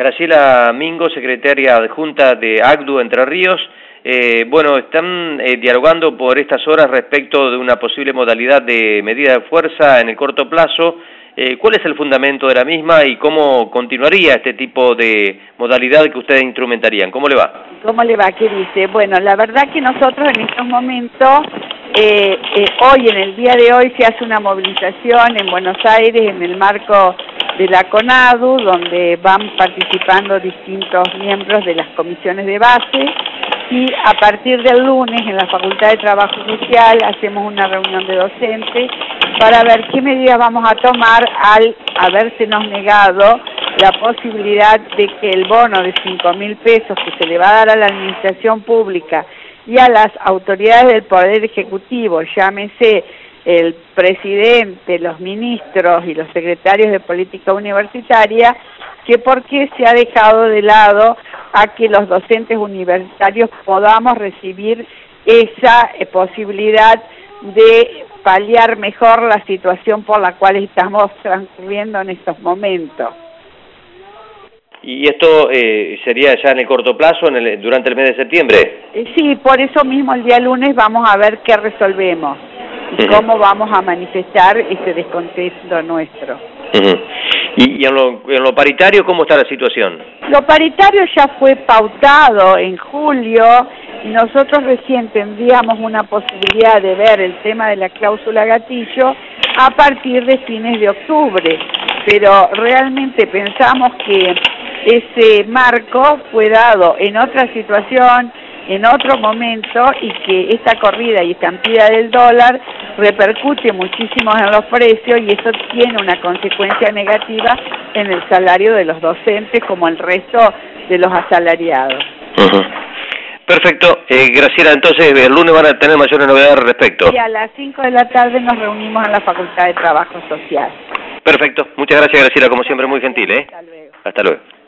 Graciela Mingo, secretaria adjunta de ACDU Entre Ríos. Bueno, están dialogando por estas horas respecto de una posible modalidad de medida de fuerza en el corto plazo. ¿Cuál es el fundamento de la misma y cómo continuaría este tipo de modalidad que ustedes instrumentarían? ¿Cómo le va? ¿Cómo le va? ¿Qué dice? Bueno, la verdad que nosotros en estos momentos, hoy, en el día de hoy, se hace una movilización en Buenos Aires en el marco de la CONADU, donde van participando distintos miembros de las comisiones de base, y a partir del lunes en la Facultad de Trabajo Social hacemos una reunión de docentes para ver qué medidas vamos a tomar al habérsenos negado la posibilidad de que el bono de 5.000 pesos que se le va a dar a la administración pública y a las autoridades del Poder Ejecutivo, llámese el presidente, los ministros y los secretarios de política universitaria, que por qué se ha dejado de lado a que los docentes universitarios podamos recibir esa posibilidad de paliar mejor la situación por la cual estamos transcurriendo en estos momentos. ¿Y esto sería ya en el corto plazo, durante el mes de septiembre? Sí, por eso mismo el día lunes vamos a ver qué resolvemos y cómo vamos a manifestar ese descontento nuestro. ¿Y en lo paritario cómo está la situación? Lo paritario ya fue pautado en julio y nosotros recién tendríamos una posibilidad de ver el tema de la cláusula gatillo a partir de fines de octubre, pero realmente pensamos que ese marco fue dado en otra situación, en otro momento, y que esta corrida y estampida del dólar repercute muchísimo en los precios y eso tiene una consecuencia negativa en el salario de los docentes como el resto de los asalariados. Perfecto. Graciela, entonces el lunes van a tener mayores novedades al respecto. Y a las 5 de la tarde nos reunimos en la Facultad de Trabajo Social. Perfecto. Muchas gracias, Graciela, como siempre, muy gentil. Hasta luego. Hasta luego.